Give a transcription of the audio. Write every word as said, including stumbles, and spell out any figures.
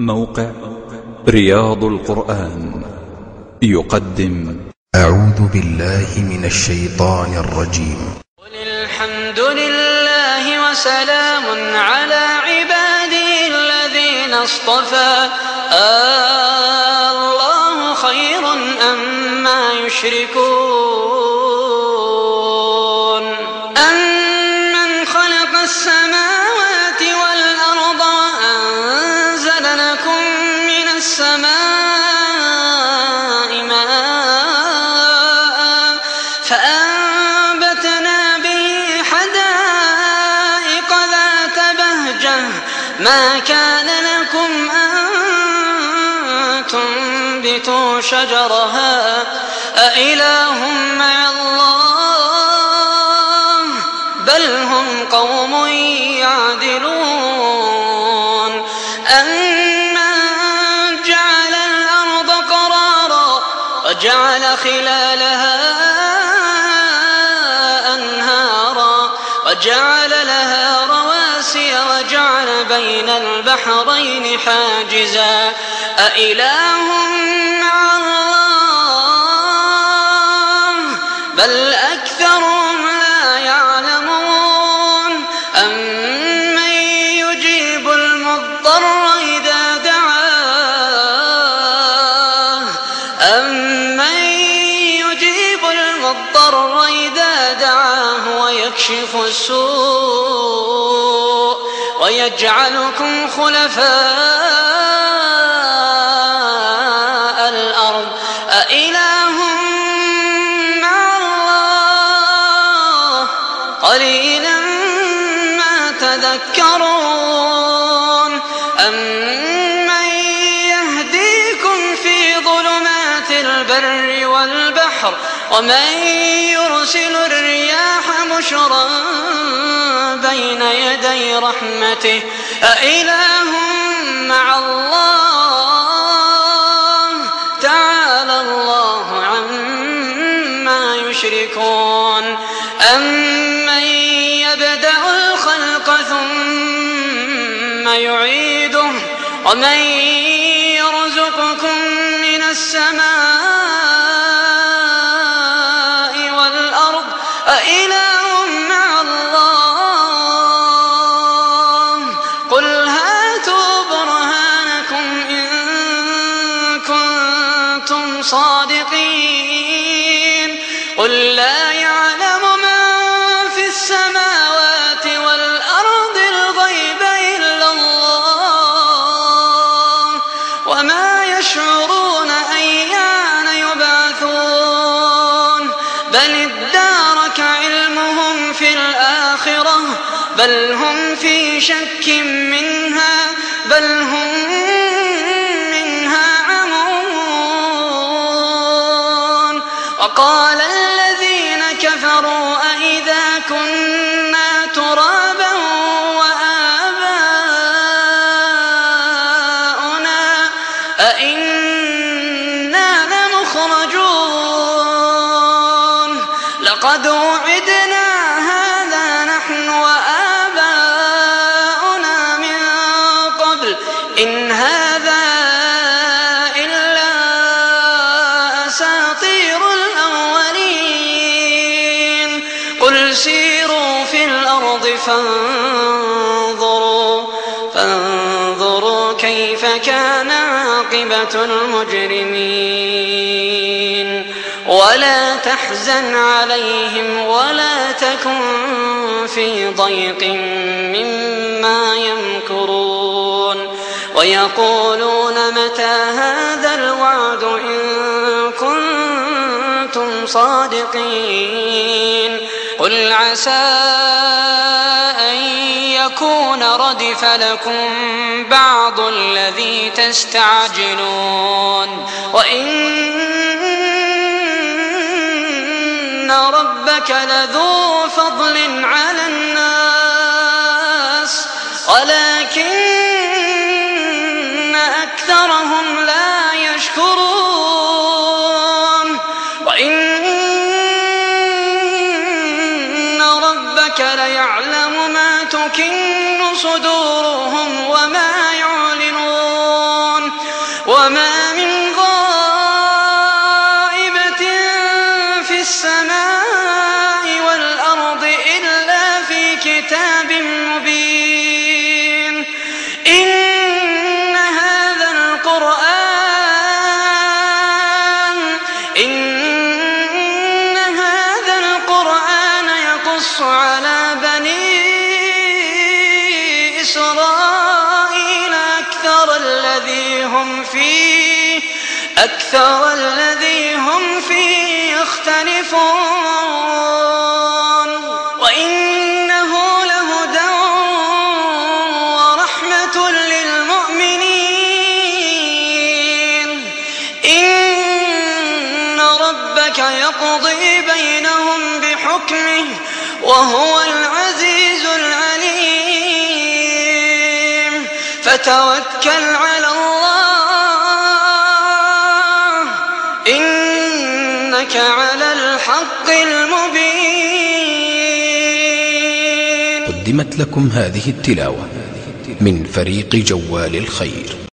موقع رياض القرآن يقدم أعوذ بالله من الشيطان الرجيم. قل الحمد لله وسلام على عباده الذين اصطفى الله خير أما يشركون أمن خلق السماوات والأرض وأنزل لكم من السماء ماء فأنبتنا به حدائق ذات بهجة ما كان لكم أن تنبتوا شجرها أإله مع الله بل هم قوم يعدلون أمن جعل الأرض قرارا وجعل خلالها أنهارا وجعل لها رواسي وجعل بين البحرين حاجزا أإله مع الله بل أكثرهم لا يعلمون أمن يجيب المضطر إذا دعاه أمن يجيب المضطر إذا دعاه ويكشف السوء ويجعلكم خلفاء الأرض أإله مع الله قليلا ما تذكرون أمن يهديكم في ظلمات البر والبحر ومن يرسل الرياح بشرا بين يدي رحمته أإله مع الله تعالى الله عما يشركون أمن يبدأ الخلق ثم يعيده ومن يرزقكم من السماء والأرض أإله مع الله قل هاتوا برهانكم إن كنتم صادقين قل لا يعلم من في السماوات والأرض الغيب إلا الله وما يشعرون أيان يبعثون بل ادارك علمهم في الآخرة بل هم في شك منها بل هم منها عمون وقال الذين كفروا أئذا كنا ترابا وآباؤنا أئنا لمخرجون لقد وعدنا هذا نحن وآباؤنا من قبل إن هذا إلا أساطير الأولين قل سيروا في الأرض فانظروا فانظروا كيف كان عاقبة المجرمين ولا تحزن عليهم ولا تكن في ضيق مما يمكرون ويقولون متى هذا الوعد إن كنتم صادقين قل عسى أن يكون ردف لكم بعض الذي تستعجلون وإن ربك لذو فضل على الناس ولكن أكثرهم لا يشكرون وإن ربك ليعلم ما تكن صدورهم وما يعلنون وما من غائبة في السماء والأرض إلا في كتاب مبين إن هذا القرآن إن هذا القرآن يقص على بني إسرائيل أكثر الذي هم فيه أكثر الذي هم فيه يختلفون وإنه لهدى ورحمة للمؤمنين إن ربك يقضي بينهم بحكمه وهو العزيز العليم فتوكل على الله إنك على الحق المبين. قدمت لكم هذه التلاوة من فريق جوال الخير.